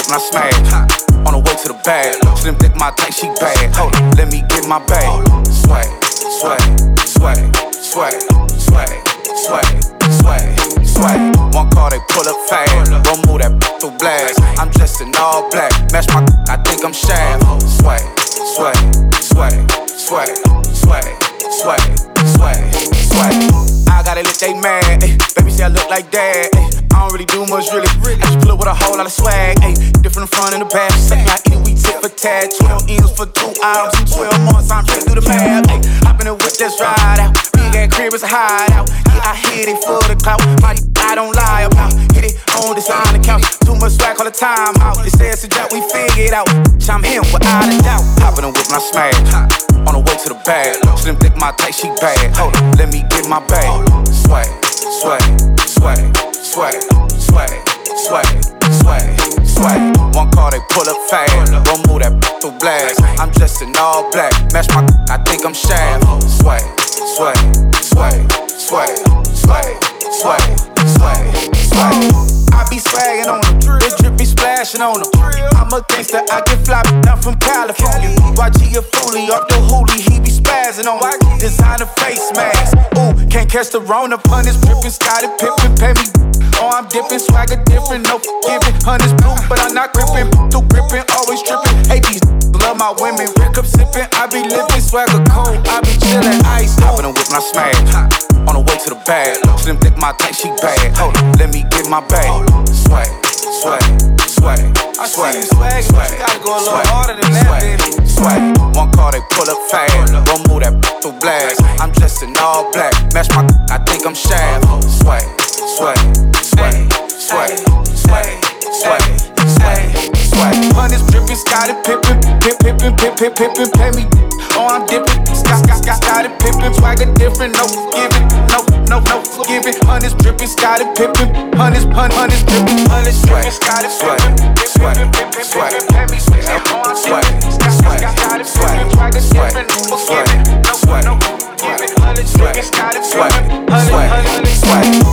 when I smash. On the way to the bag, slim thick, my tight, she bad. Hold on, let me get my bag. Sway, sway, sway, sway, sway, sway, sway, sway. One car, they pull up fast. One move that through blast. I'm dressed in all black. Match my, I think I'm Shaft. Sway, sway, sway, sway, sway, sway, sway, sway. I gotta let they mad. Baby say I look like dad. I don't really do much, really. I just pull up with a whole lot of swag. Different in front and the back. Second, I eat, we tip for tat. 12 M's for 2 hours and 12 months. I'm trying to do the math. Hop in the whip, that's ride out. Big ass crib is a hideout. Yeah, I hit it for the clout. My I don't lie about. Hit it on the side of the couch. Too much swag all the time out. They say it's a job, we figured out. I'm him without a doubt. Hop in the whip and I smash. On the way to the bag. Slim thick, my tight, she bad. Hold on, let me get my bag. Sway, sway, sway, sway, sway, sway, sway, sway. One car, they pull up fast. One move that through blast. I'm dressed in all black. Match my, I think I'm Shaft. Sway, sway, sway, sway, sway, sway, sway, sway. I be swaggin' on them. The drip be splashing on them. I'm a gangster, I get fly. I'm from California. YG a foolie, off the hoolie, he be spazzing on me. Designer face mask. Ooh, can't catch the Rona. Pun is drippin', Scottie Pippen, pay me. Oh, I'm dippin', swagger different, no forgiving. Hunters blue, but I'm not grippin'. Through grippin', always trippin'. Hey, these love my women. Rick up sippin', I be livin', swagger cold. I be chillin', ice. Hop in the whip and I smash. On the way to the bag. Slim thick, my tight, she bad. Hold on, let me get my bag. Sway, sway, sway, sway, sway, sway. Gotta go a little harder than that, baby. Sway. One car, they pull up fast. One move that through blast. I'm dressed in all black. Match my, I think I'm Shaft. Sway, sway, sway, sway, sway, sway, sway, sway. Hunters drippin', Scottie Pippen, Pippen, Pippen, Pippen, pay me. Oh, I'm dippin', Scottie Pippen, swagger different, no forgiving, no forgiving. Hunters drippin', Scottie Pippen, hunters drippin', Scottie Pippen, Pippen, pay me. Oh, I'm dippin', Scottie Pippen, swagger different, no forgiving, no forgiving. Hunters drippin', Scottie Pippen, hunters.